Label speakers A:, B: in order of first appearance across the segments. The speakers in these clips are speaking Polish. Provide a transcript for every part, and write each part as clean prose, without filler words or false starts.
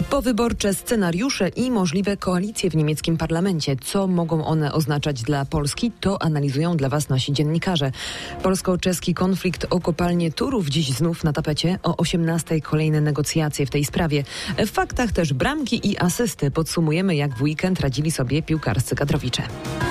A: Powyborcze scenariusze i możliwe koalicje w niemieckim parlamencie. Co mogą one oznaczać dla Polski? To analizują dla Was nasi dziennikarze. Polsko-czeski konflikt o kopalnię Turów dziś znów na tapecie. O 18:00 kolejne negocjacje w tej sprawie. W faktach też bramki i asysty. Podsumujemy, jak w weekend radzili sobie piłkarscy kadrowicze.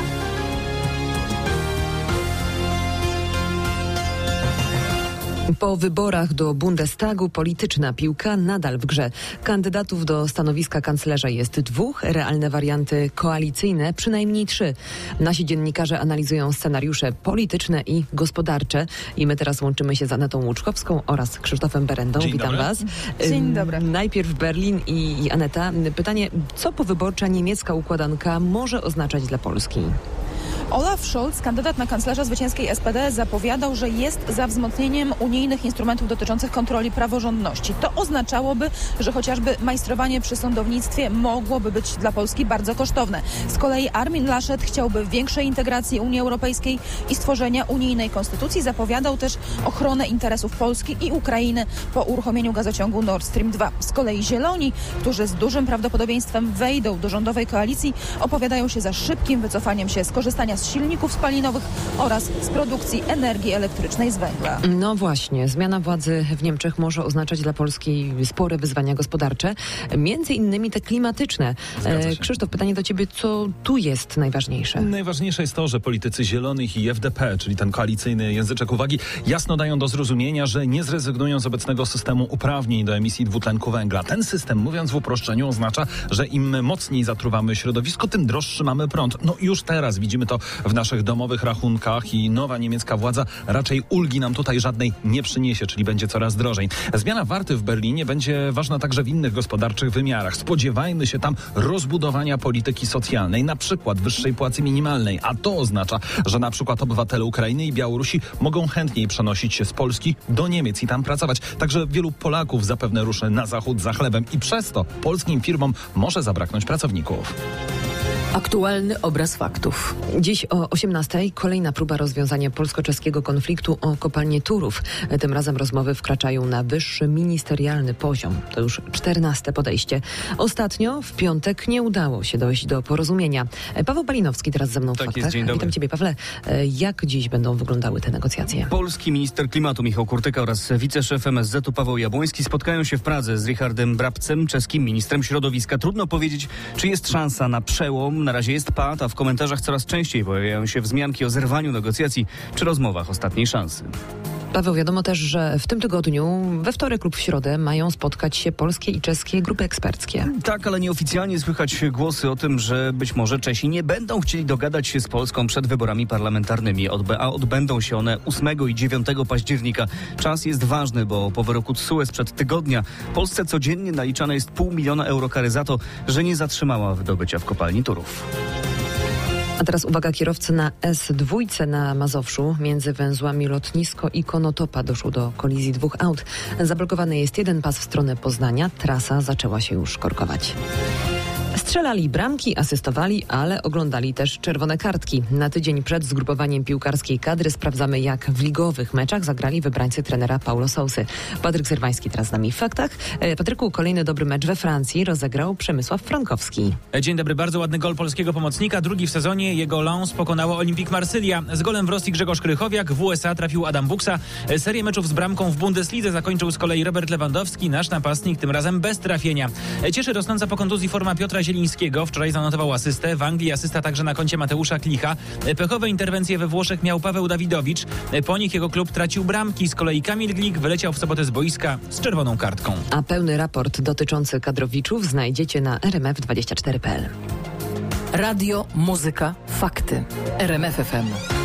A: Po wyborach do Bundestagu polityczna piłka nadal w grze. Kandydatów do stanowiska kanclerza jest 2, realne warianty koalicyjne przynajmniej 3. Nasi dziennikarze analizują scenariusze polityczne i gospodarcze. I my teraz łączymy się z Anetą Łuczkowską oraz Krzysztofem Berendą.
B: Dzień
A: Witam
B: dobry.
A: Was.
C: Dzień dobry.
A: Najpierw Berlin i Aneta. Pytanie, co powyborcza niemiecka układanka może oznaczać dla Polski?
C: Olaf Scholz, kandydat na kanclerza zwycięskiej SPD, zapowiadał, że jest za wzmocnieniem unijnych instrumentów dotyczących kontroli praworządności. To oznaczałoby, że chociażby majstrowanie przy sądownictwie mogłoby być dla Polski bardzo kosztowne. Z kolei Armin Laschet chciałby większej integracji Unii Europejskiej i stworzenia unijnej konstytucji. Zapowiadał też ochronę interesów Polski i Ukrainy po uruchomieniu gazociągu Nord Stream 2. Z kolei Zieloni, którzy z dużym prawdopodobieństwem wejdą do rządowej koalicji, opowiadają się za szybkim wycofaniem się z korzystania z silników spalinowych oraz z produkcji energii elektrycznej z węgla.
A: No właśnie, zmiana władzy w Niemczech może oznaczać dla Polski spore wyzwania gospodarcze, między innymi te klimatyczne. Krzysztof, pytanie do Ciebie, co tu jest najważniejsze?
B: Najważniejsze jest to, że politycy Zielonych i FDP, czyli ten koalicyjny języczek uwagi, jasno dają do zrozumienia, że nie zrezygnują z obecnego systemu uprawnień do emisji dwutlenku węgla. Ten system, mówiąc w uproszczeniu, oznacza, że im mocniej zatruwamy środowisko, tym droższy mamy prąd. No już teraz widzimy to w naszych domowych rachunkach i nowa niemiecka władza raczej ulgi nam tutaj żadnej nie przyniesie, czyli będzie coraz drożej. Zmiana warty w Berlinie będzie ważna także w innych gospodarczych wymiarach. Spodziewajmy się tam rozbudowania polityki socjalnej, na przykład wyższej płacy minimalnej, a to oznacza, że na przykład obywatele Ukrainy i Białorusi mogą chętniej przenosić się z Polski do Niemiec i tam pracować. Także wielu Polaków zapewne ruszy na zachód za chlebem i przez to polskim firmom może zabraknąć pracowników.
D: Aktualny obraz faktów.
A: Dziś o 18:00 kolejna próba rozwiązania polsko-czeskiego konfliktu o kopalnię Turów. Tym razem rozmowy wkraczają na wyższy ministerialny poziom. To już 14. podejście. Ostatnio w piątek nie udało się dojść do porozumienia. Paweł Balinowski teraz ze mną w
E: Tak
A: faktach.
E: jest, dzień dobry.
A: Witam Ciebie, Pawle. Jak dziś będą wyglądały te negocjacje?
E: Polski minister klimatu Michał Kurtyka oraz wiceszef MSZ-u Paweł Jabłoński spotkają się w Pradze z Richardem Brabcem, czeskim ministrem środowiska. Trudno powiedzieć, czy jest szansa na przełom. Na razie jest pad, a w komentarzach coraz częściej pojawiają się wzmianki o zerwaniu negocjacji czy rozmowach ostatniej szansy.
A: Paweł, wiadomo też, że w tym tygodniu, we wtorek lub w środę, mają spotkać się polskie i czeskie grupy eksperckie.
E: Tak, ale nieoficjalnie słychać głosy o tym, że być może Czesi nie będą chcieli dogadać się z Polską przed wyborami parlamentarnymi, a odbędą się one 8 i 9 października. Czas jest ważny, bo po wyroku TSUE sprzed tygodnia Polsce codziennie naliczane jest 500 000 euro kary za to, że nie zatrzymała wydobycia w kopalni Turów.
A: A teraz uwaga, kierowcy na S2 na Mazowszu między węzłami Lotnisko i Konotopa doszło do kolizji 2 aut. Zablokowany jest jeden pas w stronę Poznania. Trasa zaczęła się już korkować. Strzelali bramki, asystowali, ale oglądali też czerwone kartki. Na tydzień przed zgrupowaniem piłkarskiej kadry sprawdzamy, jak w ligowych meczach zagrali wybrańcy trenera Paulo Sousy. Patryk Serwański teraz z nami w faktach. Patryku, kolejny dobry mecz we Francji rozegrał Przemysław Frankowski.
F: Dzień dobry, bardzo ładny gol polskiego pomocnika. Drugi w sezonie, jego Lens pokonało Olympique Marsylia. Z golem w Rosji Grzegorz Krychowiak, w USA trafił Adam Buksa. Serię meczów z bramką w Bundeslidze zakończył z kolei Robert Lewandowski, nasz napastnik, tym razem bez trafienia. Cieszy rosnąca po kontuzji forma Piotra Zielińskiego. Wczoraj zanotował asystę. W Anglii asysta także na koncie Mateusza Klicha. Pechowe interwencje we Włoszech miał Paweł Dawidowicz. Po nich jego klub tracił bramki. Z kolei Kamil Glik wyleciał w sobotę z boiska z czerwoną kartką.
A: A pełny raport dotyczący kadrowiczów znajdziecie na rmf24.pl.
D: Radio, muzyka, fakty. RMF FM.